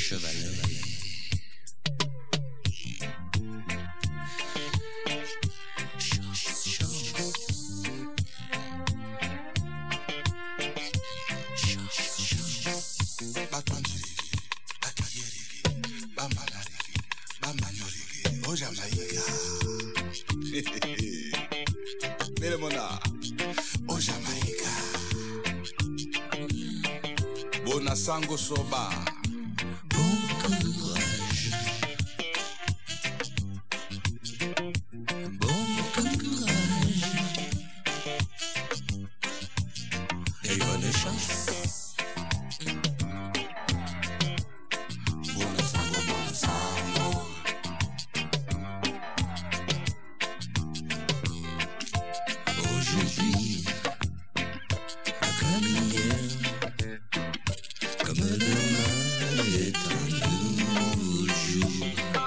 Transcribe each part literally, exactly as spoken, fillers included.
chevalet. Oh Jamaïca, mire mona, oh Jamaïca, bona sango soba, Bon courage, bon courage, et bonne chance. bona sango, bona sango. Aujourd'hui, comme hier, comme demain est un nouveau jour,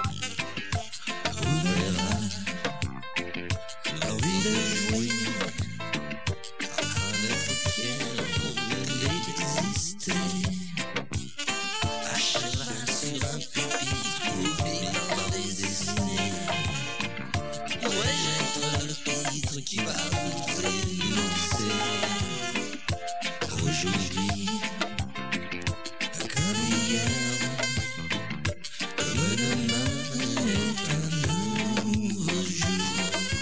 on verra l'envie de jouer, afin d'être fier d'exister. À cheval sur un pupitre, oubliant des destinées. Ouais, j'être le pitre qui va vous énoncer. Aujourd'hui, comme hier, comme demain est un nouveau jour.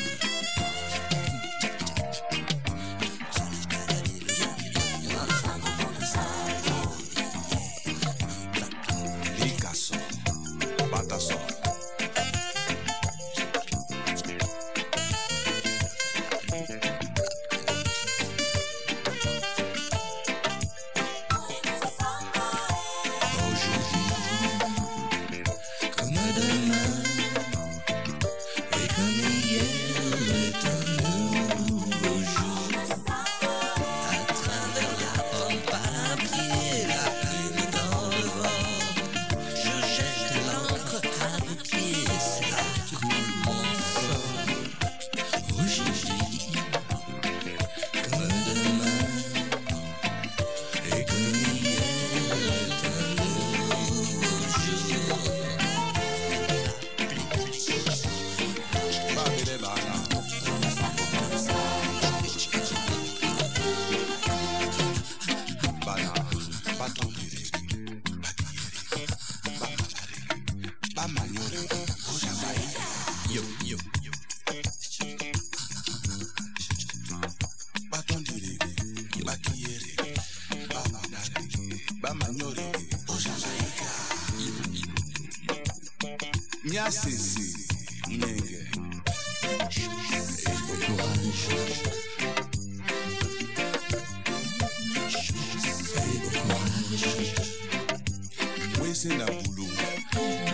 Picasso, Batasso. Aujourd'hui, comme demain, et comme hier est un nouveau jour. À travers la pompe à pied, la plume dans le vent, je jette l'encre à vos pieds, c'est là que coule mon sang. Aujourd'hui, comme demain, et comme hier est un nouveau jour. Babele bana. Bana, batondiri, bakiri, bamalari, bamanyori, oh Jamaïca. Yo, yo, yo. Batondiri, bakiri, bamalari, bamanyori, oh Jamaïca. Nyasisi, nyenge. Bon courage. Et bon courage. Wese na bulu.